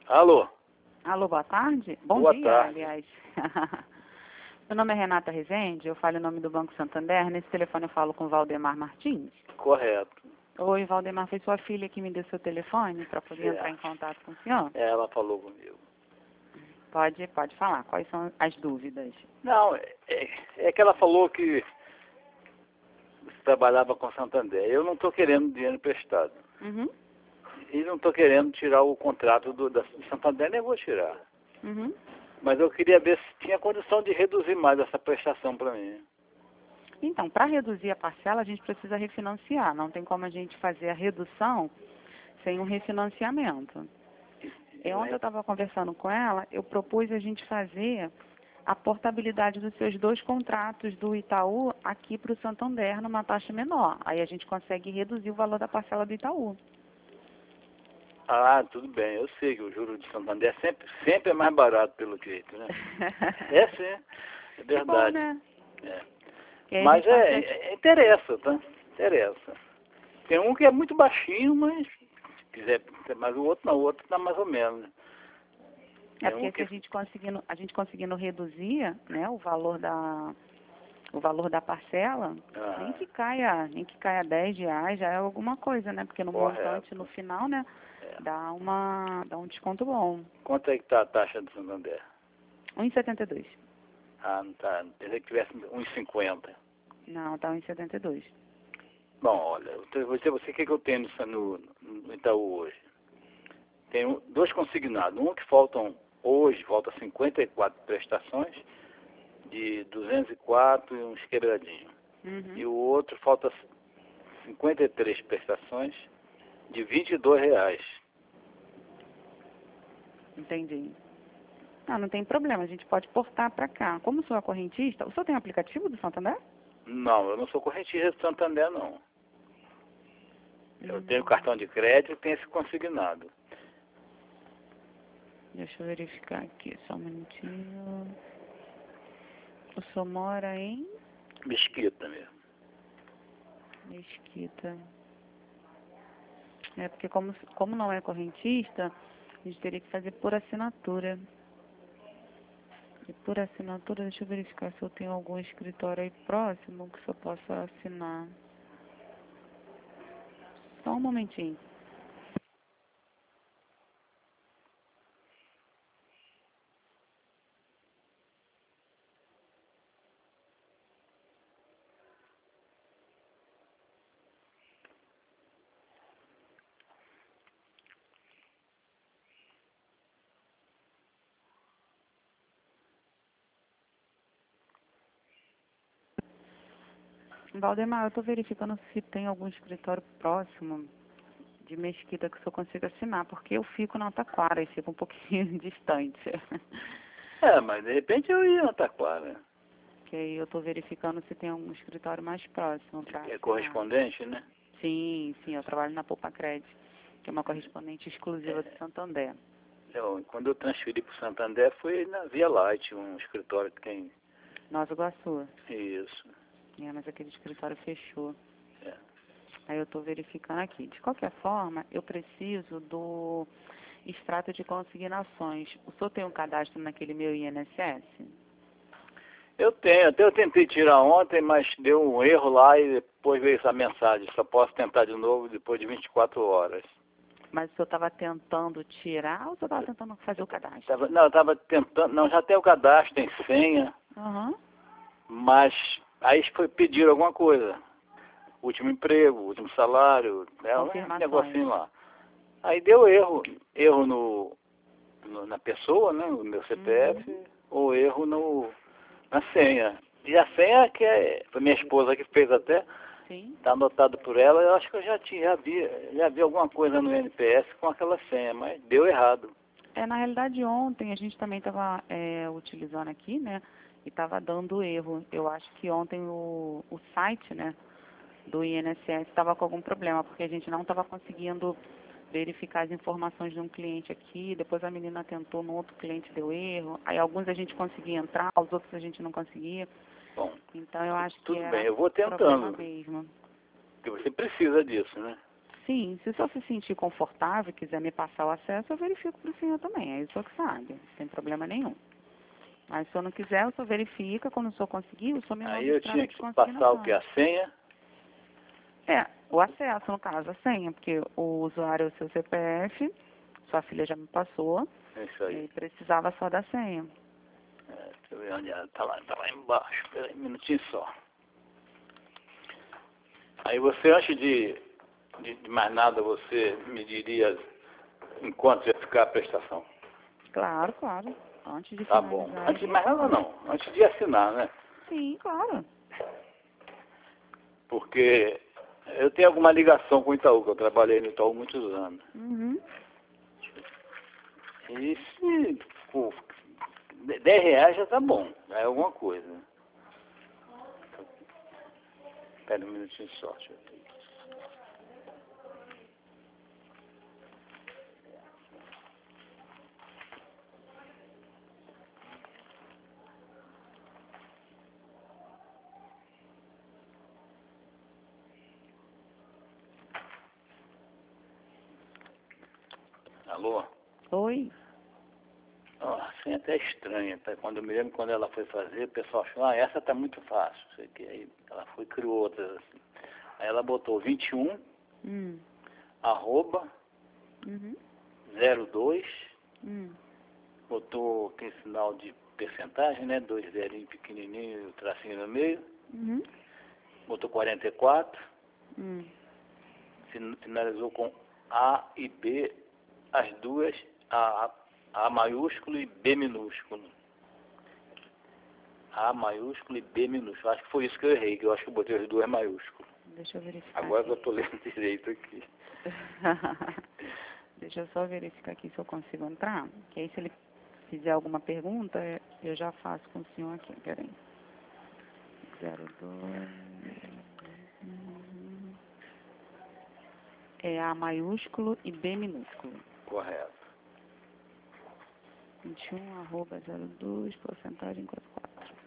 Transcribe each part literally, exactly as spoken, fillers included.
Alô? Alô, boa tarde? Bom Boa dia, tarde. aliás. Meu nome é Renata Rezende, eu falo em nome do Banco Santander. Nesse telefone eu falo com Valdemar Martins. Correto. Oi, Valdemar, foi sua filha que me deu seu telefone para poder Certo. entrar em contato com o senhor? Ela falou comigo. Pode, pode falar, quais são as dúvidas? Não, é, é que ela falou que você trabalhava com Santander. Eu não estou querendo dinheiro emprestado. Uhum, E não estou querendo tirar o contrato do, da do Santander, nem vou tirar. uhum. Mas eu queria ver se tinha condição de reduzir mais essa prestação para mim. Então, para reduzir a parcela, a gente precisa refinanciar. Não tem como a gente fazer a redução sem um refinanciamento. E ontem eu estava conversando com ela, eu propus a gente fazer a portabilidade dos seus dois contratos do Itaú aqui para o Santander numa taxa menor. Aí a gente consegue reduzir o valor da parcela do Itaú. Ah, tudo bem. Eu sei que o juro de Santander sempre, sempre é mais barato pelo jeito, né? É sim, é Que bom, verdade. né? É. Que aí a Mas gente é, consegue... é- interessa, tá? Interessa. Tem um que é muito baixinho, mas se quiser, mas o outro não, o outro tá mais ou menos. É Tem porque um se a que gente conseguindo, a gente conseguindo reduzir, né, o valor da o valor da parcela, ah, nem que caia, nem que caia dez reais, já é alguma coisa, né? Porque no correto. montante, no final, né, É. dá uma dá um desconto bom. Quanto é que tá a taxa do Santander? um e setenta e dois. Ah, não tá. Pensei que tivesse um e cinquenta. Não, tá um e setenta e dois. Bom, olha, eu vou dizer você o que, que eu tenho no, no Itaú hoje. Tenho dois consignados. Um que faltam hoje, falta cinquenta e quatro prestações de duzentos e quatro e uns quebradinhos. Uhum. E o outro falta cinquenta e três prestações de vinte e dois reais. Entendi. Ah, não tem problema, a gente pode portar para cá. Como sou a correntista, o senhor tem um aplicativo do Santander? Não, eu não sou correntista de Santander, não. Eu Hum. tenho cartão de crédito e tenho esse consignado. Deixa eu verificar aqui, só um minutinho. O senhor mora em Mesquita mesmo. Mesquita. É porque como, como não é correntista, a gente teria que fazer por assinatura. E por assinatura, deixa eu verificar se eu tenho algum escritório aí próximo que eu possa assinar. Só um momentinho. Valdemar, eu estou verificando se tem algum escritório próximo de Mesquita que o senhor consiga assinar, porque eu fico na Taquara e fica um pouquinho distante. É, mas de repente eu ia na Taquara. Que aí eu estou verificando se tem algum escritório mais próximo para É assinar. correspondente, né? Sim, sim, eu trabalho na Poupa Crédito, que é uma correspondente exclusiva do Santander. Eu, quando eu transferi para o Santander foi na Via Light, um escritório que tem Nova Iguaçu. isso. É, mas aquele escritório fechou. É. Aí eu estou verificando aqui. De qualquer forma, eu preciso do extrato de consignações. O senhor tem um cadastro naquele meu I N S S? Eu tenho, até eu tentei tirar ontem, mas deu um erro lá e depois veio essa mensagem. Só posso tentar de novo depois de vinte e quatro horas. Mas o senhor estava tentando tirar ou o senhor estava tentando fazer o cadastro? Tava, não, eu estava tentando, não, já tem o cadastro, tem senha, Aham. mas aí foi pedir alguma coisa. Último emprego, último salário, né, um Confirmações. negocinho lá. Aí deu erro, erro no, no- na pessoa, né, no meu C P F, Uhum. ou erro no, na senha. E a senha que é, foi minha esposa que fez até, Sim. está anotado por ela, eu acho que eu já tinha, já vi, já vi alguma coisa no N P S com aquela senha, mas deu errado. É, na realidade, ontem a gente também estava é, utilizando aqui, né? E estava dando erro. Eu acho que ontem o, o site, né, do I N S S estava com algum problema, porque a gente não estava conseguindo verificar as informações de um cliente aqui. Depois a menina tentou, no outro cliente deu erro. Aí alguns a gente conseguia entrar, os outros a gente não conseguia. Bom, Então eu acho que tudo era bem, eu vou problema tentando, mesmo. porque você precisa disso, né? Sim, se o senhor se sentir confortável e quiser me passar o acesso, eu verifico para o senhor também. Aí o senhor que sabe, não tem problema nenhum. Mas se o senhor não quiser, o senhor verifica. Quando o senhor conseguir, o senhor me manda Aí eu o extrato tinha de que passar o consignação. que? A senha? É, o acesso, no caso, a senha, porque o usuário é o seu C P F, sua filha já me passou, É isso aí. e precisava só da senha. É, deixa eu ver onde ela tá lá, tá lá embaixo. Espera aí um minutinho só. Aí você, antes de, de, de mais nada, você me diria em quanto ia ficar a prestação? Claro, claro. Antes de Tá finalizar. bom. Antes de mais nada não. Antes de assinar, né? Sim, claro. Porque eu tenho alguma ligação com o Itaú, que eu trabalhei no Itaú muitos anos. Uhum. E se for dez reais já tá bom, já é alguma coisa. Espera um minutinho só. Deixa eu ver. Alô? Oi. Ó, assim é até estranha, tá? Quando eu me lembro quando ela foi fazer, o pessoal achou, ah, essa tá muito fácil. Sei que aí ela foi e criou outras assim. Aí ela botou vinte e um, Hum. arroba, Uhum. zero dois, Hum. botou aquele sinal de percentagem, né? Dois zerinhos pequenininho e o tracinho no meio. Uhum. Botou quarenta e quatro, Hum. fin- finalizou com A e B, as duas, A, A maiúsculo e B minúsculo. A maiúsculo e B minúsculo. Acho que foi isso que eu errei, que eu acho que eu botei as duas maiúsculas. Deixa eu verificar. Agora que aqui. eu tô lendo direito aqui. Deixa eu só verificar aqui se eu consigo entrar. Que aí se ele fizer alguma pergunta, eu já faço com o senhor aqui. Peraí. zero dois. Uhum. É A maiúsculo e B minúsculo. Correto. vinte e um, arroba zero dois, porcentagem quarenta e quatro.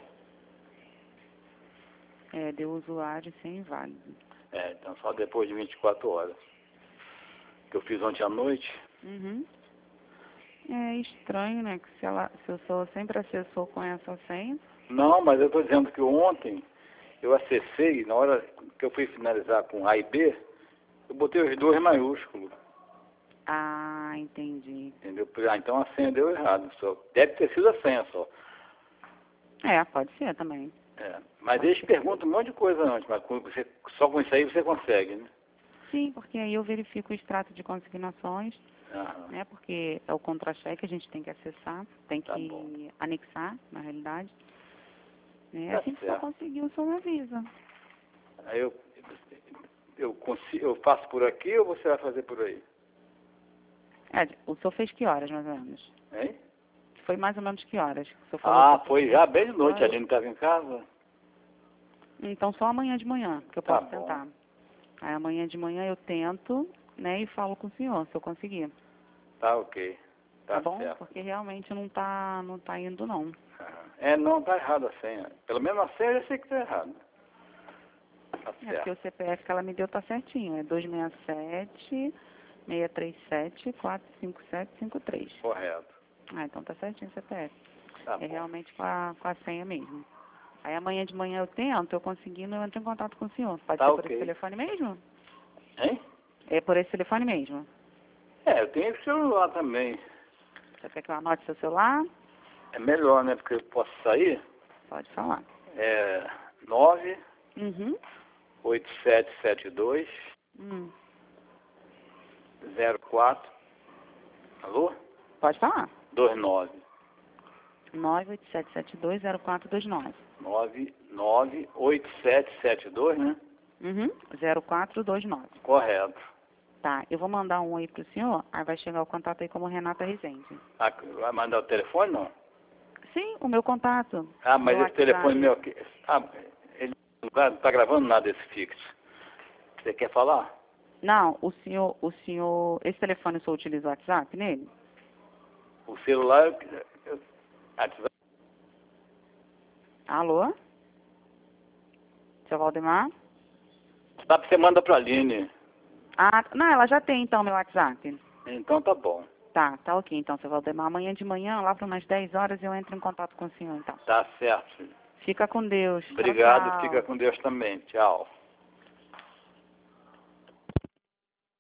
É, deu usuário sem inválido. É, então só depois de vinte e quatro horas. Que eu fiz ontem à noite. Uhum. É estranho, né? Que se, ela, se o senhor sempre acessou com essa senha. Não, mas eu estou dizendo que ontem eu acessei, na hora que eu fui finalizar com A e B, eu botei os dois maiúsculos. Ah, entendi. Entendeu? Ah, então a senha deu errado. Só. Deve ter sido a senha só. É, pode ser também. É. Mas eles perguntam um monte de coisa antes, mas com você, só com isso aí você consegue, né? Sim, porque aí eu verifico o extrato de consignações, Aham. né? Porque é o contra-cheque, a gente tem que acessar, tem Tá que bom. anexar, na realidade. Né? Tá Assim que o senhor certo. conseguir, o senhor me avisa. Aí eu, eu, consigo, eu faço por aqui ou você vai fazer por aí? É, o senhor fez que horas, mais ou menos? Hein? Foi mais ou menos que horas? O senhor falou Ah, que foi já bem de noite, a Aline estava em casa? Então só amanhã de manhã que eu Tá posso bom. tentar. Aí amanhã de manhã eu tento, né, e falo com o senhor, se eu conseguir. Tá ok. Tá, Tá bom? certo. Porque realmente não tá, não tá indo não. Aham. É, não, tá errado a senha. Pelo menos a senha eu sei que tá errado. Tá É porque certo. o C P F que ela me deu tá certinho. É dois seis sete, seis três sete, quatro cinco sete cinco três. Correto. Ah, então tá certinho o C P F. Tá É bom. realmente com a, com a senha mesmo. Aí amanhã de manhã eu tento, eu conseguindo, eu entro em contato com o senhor. Pode Tá ser por ok. esse telefone mesmo? Hein? É por esse telefone mesmo. É, eu tenho esse celular também. Você quer que eu anote seu celular? É melhor, né? Porque eu posso sair. Pode falar. É nove Uhum. oito sete sete dois Hum. zero quatro. Alô? Pode falar. dois nove. nove oito sete sete dois zero quatro dois nove. nove nove oito sete sete dois, né? Uhum. zero quatro dois nove. Correto. Tá, eu vou mandar um aí pro senhor, aí vai chegar o contato aí como Renata Rezende. Ah, vai mandar o telefone, não? Sim, o meu contato. Ah, mas Meu esse telefone WhatsApp. meu aqui... Ah, ele não está gravando nada esse fixo. Você quer falar? Não, o senhor, o senhor, esse telefone o senhor utiliza o WhatsApp nele? O celular... Eu, eu, ah, você vai- Alô? Seu Valdemar? Sabe, você manda para a Aline. Ah, não, ela já tem então meu WhatsApp. Então tá bom. Tá, tá ok. Então, seu Valdemar, amanhã de manhã, lá para umas dez horas, eu entro em contato com o senhor, então. Tá certo, filho. Fica com Deus. Obrigado, Tchau, tchau. fica com Deus também. Tchau.